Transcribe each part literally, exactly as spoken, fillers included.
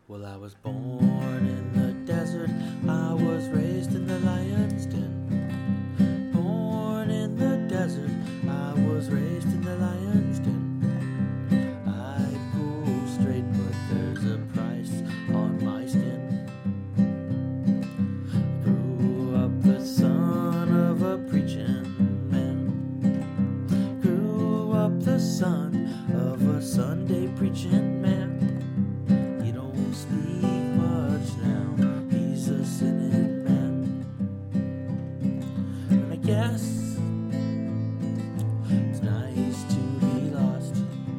Well, I was born in the desert, I was raised in the lion's den. Born in the desert, I was raised in the lion's den. I pull straight, but there's a price on my skin. Grew up the son of a preaching man. Grew up the son of a Sunday preaching man. Yes, it's nice to be lost.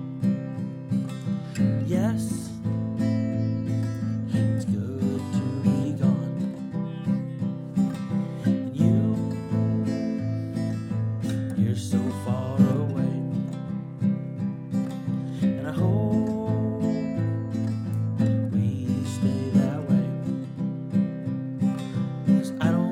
Yes, it's good to be gone. And you, you're so far away. And I hope we stay that way. 'Cause I don't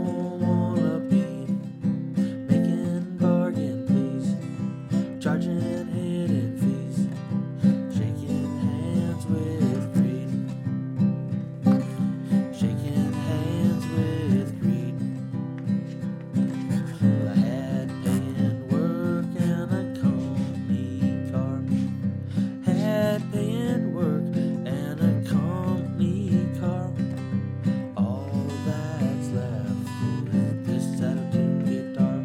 charging hidden fees, shaking hands with greed, shaking hands with greed. Well, I had paying work and a company car, had paying work and a company car. All that's left is this attitude guitar.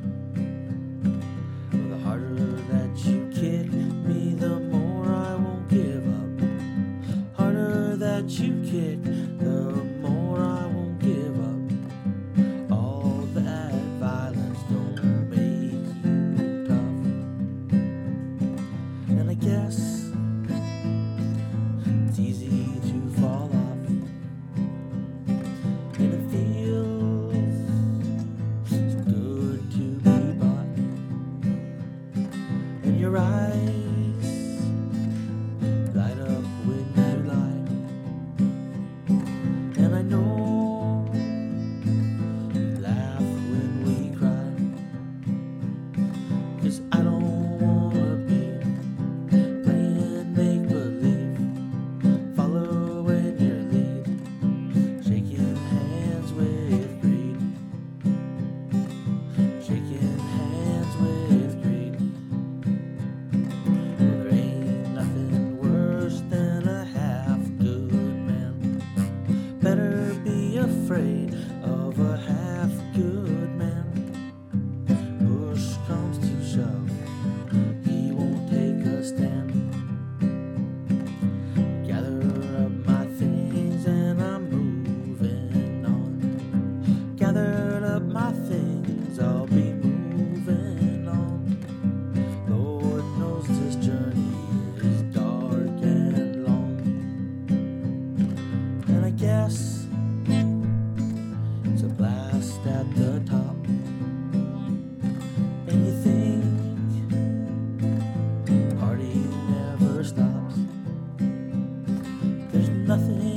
Well, the harder that you kick me, the more I won't give up. Harder that you kick, the more I won't give up. All that violence don't make you tough. And I guess it's easy to fall off. And it feels so good to be bought. And your eyes light up when you lie. And I know you laugh when we cry. 'Cause I don't wanna be playing make-believe, following your lead, shaking hands with greed, shaking hands with greed. Well, there ain't nothing worse than a half-good man. Better be afraid of a half-good man. Push comes to shove, he won't take a stand. Gather up my things and I'm moving on. Gathered up my things, I'll be moving on. Lord knows this journey is dark and long. And I guess it's a blast at the top. And you think party never stops. There's nothing